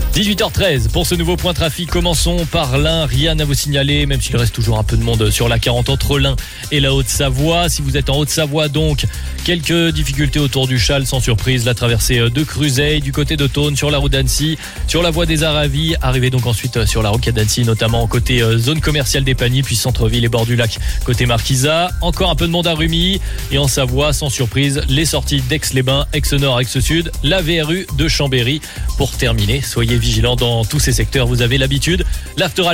18h13 pour ce nouveau point trafic. Commençons par l'Ain. Rien à vous signaler, même s'il reste toujours un peu de monde sur la 40 entre l'Ain et la Haute-Savoie. Si vous êtes en Haute-Savoie, donc, quelques difficultés autour du Châle, sans surprise. La traversée de Cruzeil, du côté de Thônes, sur la route d'Annecy, sur la voie des Aravis. Arrivez donc ensuite sur la rocade d'Annecy, notamment côté zone commerciale des Paniers, puis centre-ville et bord du lac côté Marquisat. Encore un peu de monde à Rumilly. Et en Savoie, sans surprise, les sorties d'Aix-les-Bains, Aix-Nord, Aix-Sud, la VRU de Chambéry. Pour terminer, soyez vigilants dans tous ces secteurs, vous avez l'habitude. L'After